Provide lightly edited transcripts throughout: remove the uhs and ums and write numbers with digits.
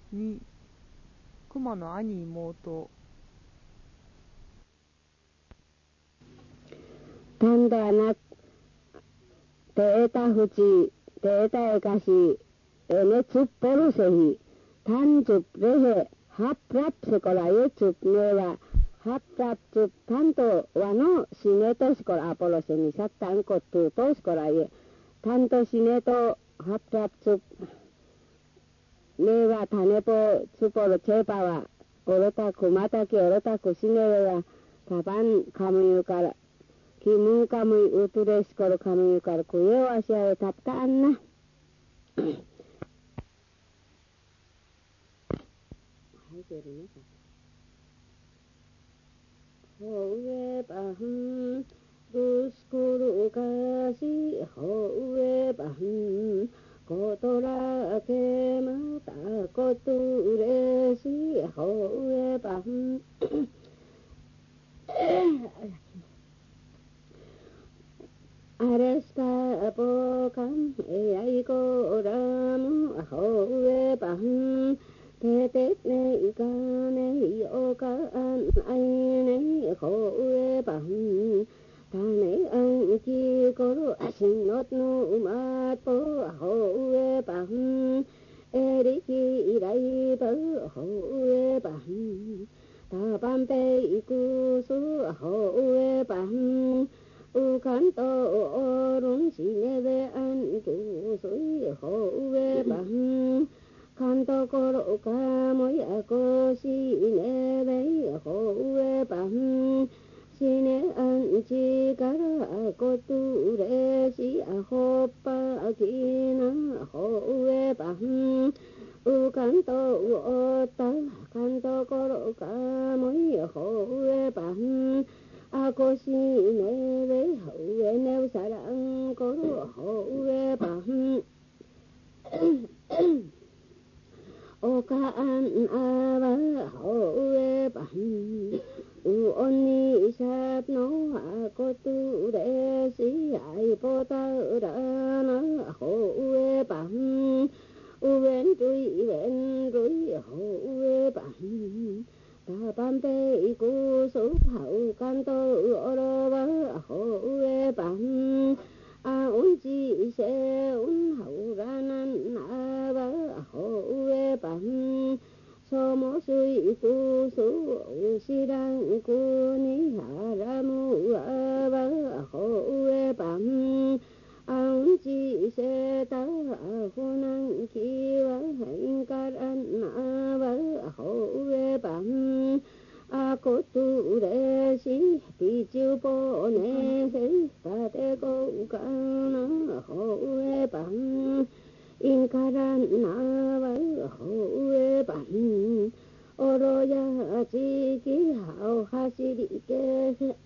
2、熊の兄妹。 단단한 대다 후지 대다에 가시 에네 줍 버릇에히 단줍 레해 합랍스거라에 줍 내와 합랍줍 단도 와노 시네토스걸 아폴로세니 삭단 것도 토스거라에 단도 시네토 합랍줍 내와 다네보 줍버로 제바와 오로타쿠 마타키 오로타쿠 시네와 다반 가무유가라 Kimukamui utureskoro kamuyukar kuyo asia taptaan na. Howe bahun duskuru kasi howe bahun kotora ke mata koturesi howe bahun. Aresta apokam eaiko ramu ahowe bahun tetet ne ikane iokan aine ahowe bahun tane ang ki koro asinot no umat po ahowe bahun eriki irai po ahowe bahun tapampe ikusu ahowe bahun Ukanto orun sinebe an tu sui howe bahn kanto koro kamoy ako sinebe howe bahn sine an chikara ako ture si ahopa akina howe bahn ukanto ota kanto koro kamoy howe bahn Ako sinebe howe neu sarang koro howe bahn Okaan aba howe bahn Uoni isat no ako ture si ay pota rana howe bahn Uwen rui howe bahn Tapampe ikusu hau kanto oroba howe bahn Aunji se hau ranan aba howe bahn Somosui ikusu usirang kuni haramu aba howe bahn Aunji se hunang kiwa ingkaran aba howe bahn Ako ture si pichu pone se pate ko kana howe bahn Ingkaran aba howe bahn Oroya chiki hau hasiri ke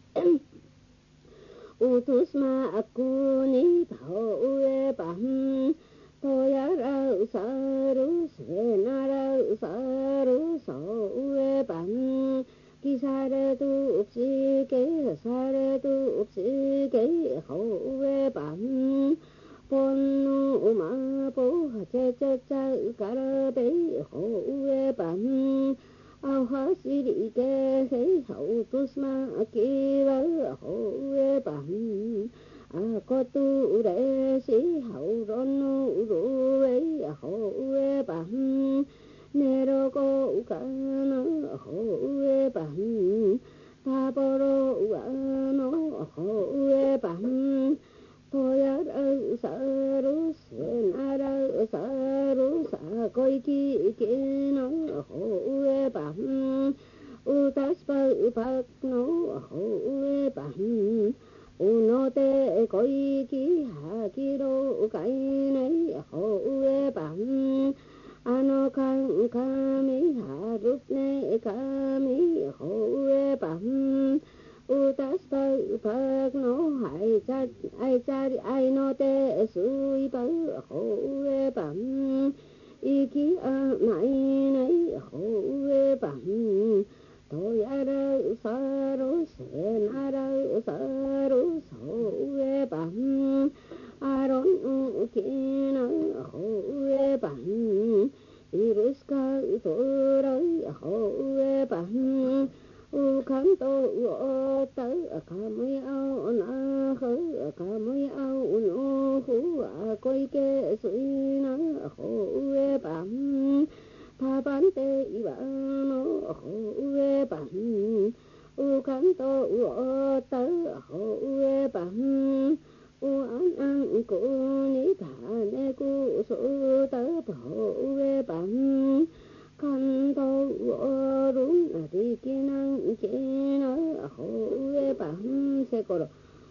Utus ma aku ni howe bahn Toyara usarus venara usarus howe bahn Kisare tu upsike sare tu upsike howe bahn Ponu ma po che che cha karabe howe bahn Auhasiri ke hei hau tusma kiwa howe bahn Ako ture si hau ronu ruwe howe bahn Nero ko ukana howe bahn Taboro uano howe bahn Toyar sarus venara sarus akoy kikina howe bahn Utas pagno howe bahn Unote koy ki hakiro kainay howe bahn Ano kang kami harup ne kami howe bahn Utas pagno ay chari ay note sui pag howe bahn Iki nay howe bahn Toyara sarus venara sarus howe bahn Aron ukina howe bahn Iruska tu rơi hậu bản u khăn tô u tớ cả mấy ao na khứ cả mấy ao nu hú coi kê suy na hậu bản tha bán tê bản nó hậu bản u khăn tô u tớ hậu bản u an an cô ni thả nê cô số tớ hậu bản khăn tô đúng là đi kia năng kia nó hậu bản sẽ có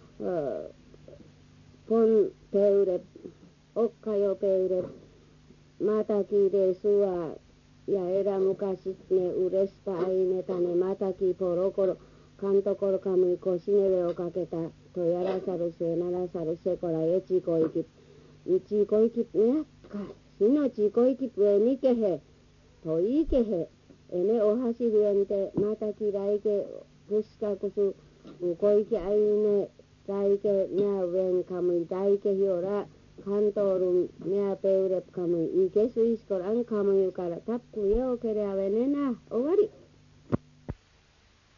pon peure okkajo peure mataki de sua ja erämukaisesti ne uudesta aineita ne mataki porokoro kantokoro kamui kosineve okaketa toi alasaruse nalasaruse kora etsikoikit neakka sino tsikoikit venikehe toikehe ene ohasi viente mataki raike kuskakusu koike aine raike neaven kamui taike hiora kantorun nea peurep kamui ikesuiskoran kamui kara tapku yeo kereavenena owari